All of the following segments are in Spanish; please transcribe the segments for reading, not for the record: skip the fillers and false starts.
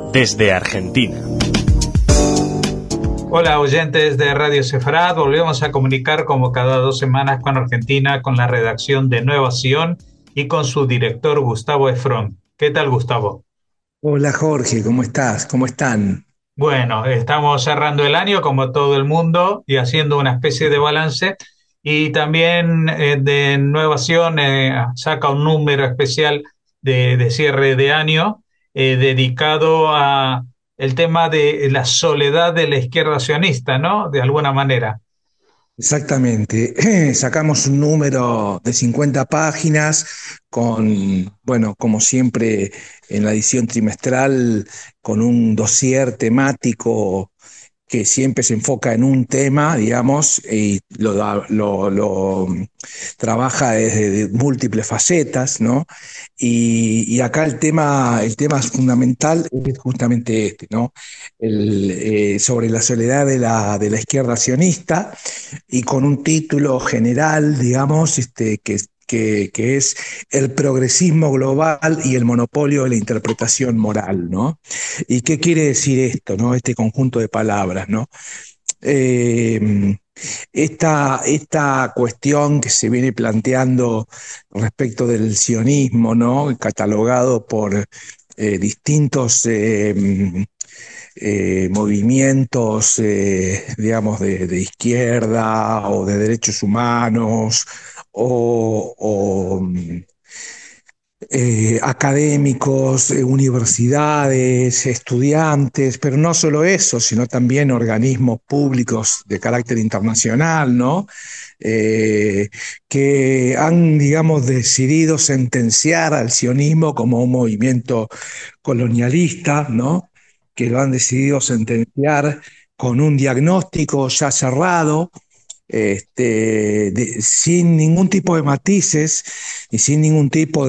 desde Argentina. Hola oyentes de Radio Sefarad, volvemos a comunicar como cada 2 semanas con Argentina, con la redacción de Nueva Sion y con su director Gustavo Efrón. ¿Qué tal, Gustavo? Hola Jorge, ¿cómo estás? ¿Cómo están? Bueno, estamos cerrando el año como todo el mundo y haciendo una especie de balance, y también de Nueva Sion saca un número especial de cierre de año dedicado a el tema de la soledad de la izquierda sionista, ¿no? De alguna manera. Exactamente. Sacamos un número de 50 páginas con, bueno, como siempre en la edición trimestral, con un dossier temático que siempre se enfoca en un tema, digamos, y lo trabaja desde múltiples facetas, ¿no? Y acá el tema fundamental es justamente este, ¿no? Sobre la soledad de la izquierda sionista, y con un título general, digamos, que es el progresismo global y el monopolio de la interpretación moral, ¿no? ¿Y qué quiere decir esto, no? Este conjunto de palabras, ¿no? Eh, esta cuestión que se viene planteando respecto del sionismo, ¿no? Catalogado por distintos movimientos, digamos, de izquierda o de derechos humanos o académicos, universidades, estudiantes, pero no solo eso, sino también organismos públicos de carácter internacional, ¿no? Eh, que han, digamos, decidido sentenciar al sionismo como un movimiento colonialista, ¿no? Que lo han decidido sentenciar con un diagnóstico ya cerrado, sin ningún tipo de matices y sin ningún tipo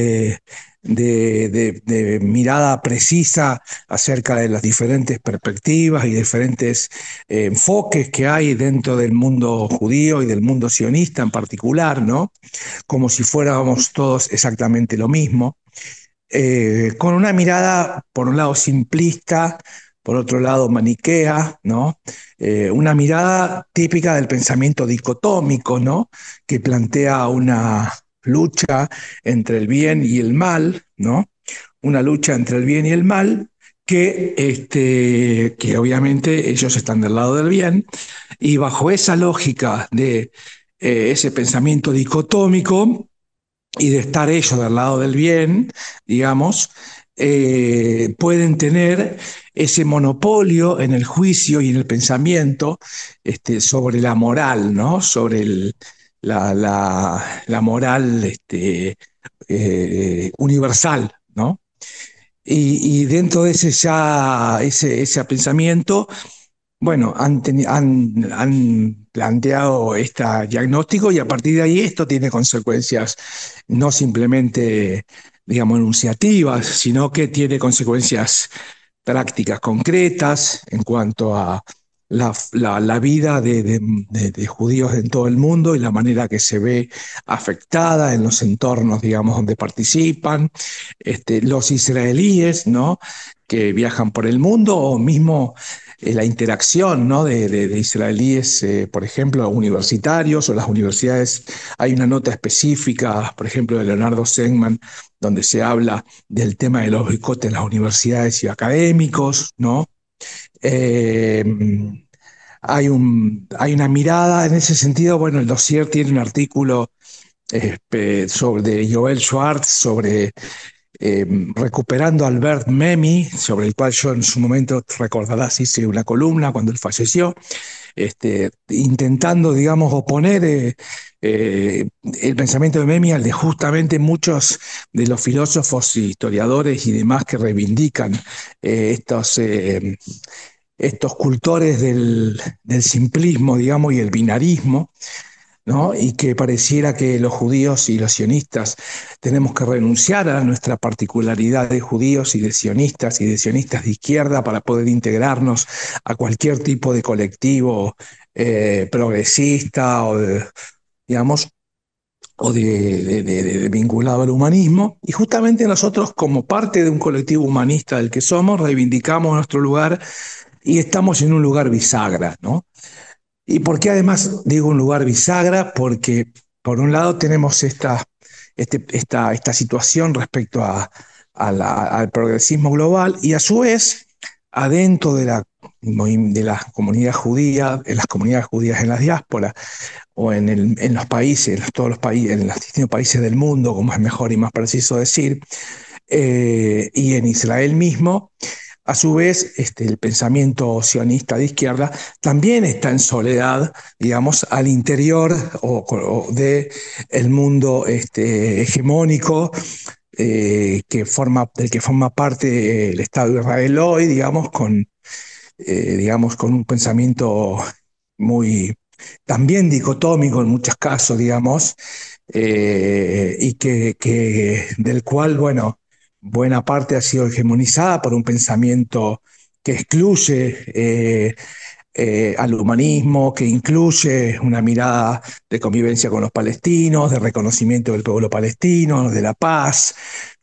de mirada precisa acerca de las diferentes perspectivas y diferentes enfoques que hay dentro del mundo judío y del mundo sionista en particular, ¿no? Como si fuéramos todos exactamente lo mismo, con una mirada, por un lado, simplista, por otro lado, maniquea, ¿no? Una mirada típica del pensamiento dicotómico, ¿no? Que plantea una lucha entre el bien y el mal, ¿no? Una lucha entre el bien y el mal, que obviamente ellos están del lado del bien, y bajo esa lógica de ese pensamiento dicotómico, y de estar ellos del lado del bien, digamos, pueden tener ese monopolio en el juicio y en el pensamiento, sobre la moral, ¿no? Sobre la moral, universal, ¿no? Y dentro de ese pensamiento, bueno, han planteado este diagnóstico, y a partir de ahí esto tiene consecuencias no simplemente, digamos, enunciativas, sino que tiene consecuencias prácticas concretas en cuanto a la vida de judíos en todo el mundo y la manera que se ve afectada en los entornos, digamos, donde participan, los israelíes, ¿no? Que viajan por el mundo, o mismo la interacción, ¿no? de israelíes, por ejemplo, universitarios o las universidades. Hay una nota específica, por ejemplo, de Leonardo Segman, donde se habla del tema de los boicotes en las universidades y académicos, ¿no? Eh, hay una mirada en ese sentido. Bueno, el dossier tiene un artículo de Joel Schwartz sobre recuperando a Albert Memmi, sobre el cual yo en su momento, recordarás, hice una columna cuando él falleció, intentando, digamos, oponer el pensamiento de Memmi al de justamente muchos de los filósofos, historiadores y demás que reivindican estos cultores del simplismo, digamos, y el binarismo, ¿no? Y que pareciera que los judíos y los sionistas tenemos que renunciar a nuestra particularidad de judíos y de sionistas de izquierda para poder integrarnos a cualquier tipo de colectivo progresista, digamos, o de vinculado al humanismo. Y justamente nosotros, como parte de un colectivo humanista del que somos, reivindicamos nuestro lugar y estamos en un lugar bisagra, ¿no? ¿Y por qué además digo un lugar bisagra? Porque por un lado tenemos esta situación respecto al progresismo global y a su vez adentro de la comunidad judía, en las comunidades judías en las diásporas o en los países, todos los países, en los distintos países del mundo, como es mejor y más preciso decir, y en Israel mismo. A su vez, el pensamiento sionista de izquierda también está en soledad, digamos, al interior de el mundo hegemónico del que forma parte el Estado de Israel hoy, digamos, con un pensamiento muy también dicotómico en muchos casos, digamos, y del cual, bueno, buena parte ha sido hegemonizada por un pensamiento que excluye al humanismo, que incluye una mirada de convivencia con los palestinos, de reconocimiento del pueblo palestino, de la paz,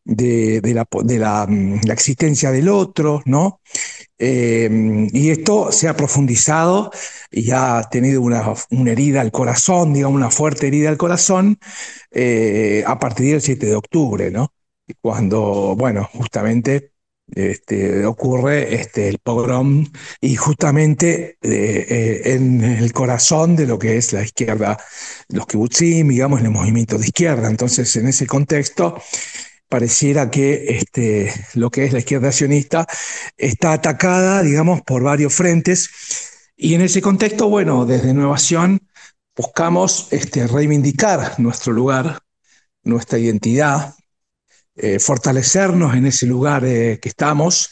la existencia del otro, ¿no? Y esto se ha profundizado y ha tenido una herida al corazón, digamos, una fuerte herida al corazón a partir del 7 de octubre, ¿no? Cuando, bueno, justamente ocurre el pogrom y justamente en el corazón de lo que es la izquierda, los kibutzim, digamos, los movimientos de izquierda. Entonces, en ese contexto, pareciera que lo que es la izquierda sionista está atacada, digamos, por varios frentes. Y en ese contexto, bueno, desde Nueva Sion buscamos reivindicar nuestro lugar, nuestra identidad, fortalecernos en ese lugar que estamos,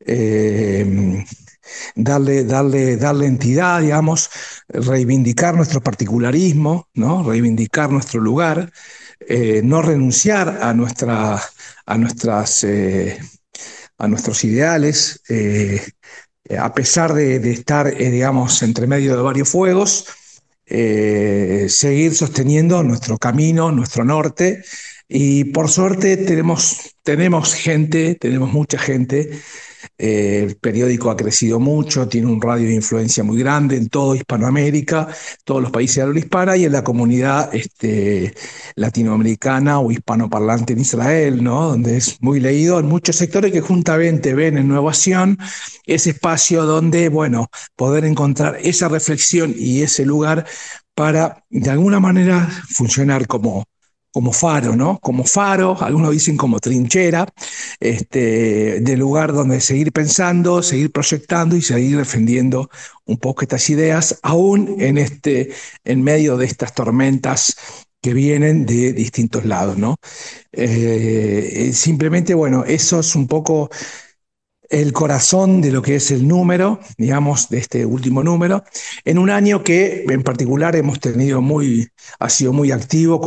darle entidad, digamos, reivindicar nuestro particularismo, ¿no? Reivindicar nuestro lugar, no renunciar a, nuestras, a nuestros ideales, a pesar de estar, digamos, entre medio de varios fuegos, seguir sosteniendo nuestro camino, nuestro norte. Y por suerte tenemos gente, tenemos mucha gente. El periódico ha crecido mucho, tiene un radio de influencia muy grande en toda Hispanoamérica, todos los países de habla hispana y en la comunidad latinoamericana o hispanoparlante en Israel, ¿no? Donde es muy leído en muchos sectores que juntamente ven en Nueva Sion ese espacio donde, bueno, poder encontrar esa reflexión y ese lugar para, de alguna manera, funcionar como faro, ¿no? Como faro, algunos dicen como trinchera, de lugar donde seguir pensando, seguir proyectando y seguir defendiendo un poco estas ideas, aún en medio de estas tormentas que vienen de distintos lados, ¿no? Simplemente, bueno, eso es un poco el corazón de lo que es el número, digamos, de este último número, en un año que en particular ha sido muy activo,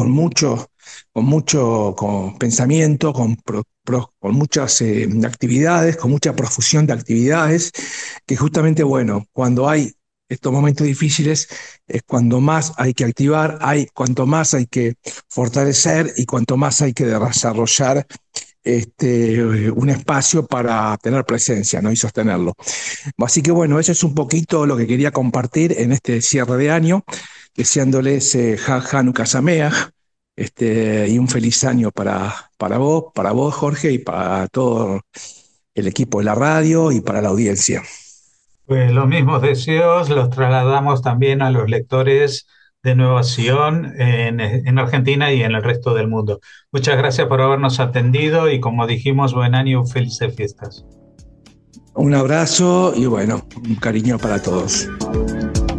con pensamiento, con muchas actividades, con mucha profusión de actividades, que justamente, bueno, cuando hay estos momentos difíciles es cuando más hay que activar, cuanto más hay que fortalecer y cuanto más hay que desarrollar un espacio para tener presencia, ¿no? Y sostenerlo. Así que bueno, eso es un poquito lo que quería compartir en este cierre de año, deseándoles Hanukkah Sameach, y un feliz año para vos, Jorge, y para todo el equipo de la radio y para la audiencia. Pues los mismos deseos los trasladamos también a los lectores de Nueva Sion en Argentina y en el resto del mundo. Muchas gracias por habernos atendido y como dijimos, buen año, felices fiestas. Un abrazo y bueno, un cariño para todos.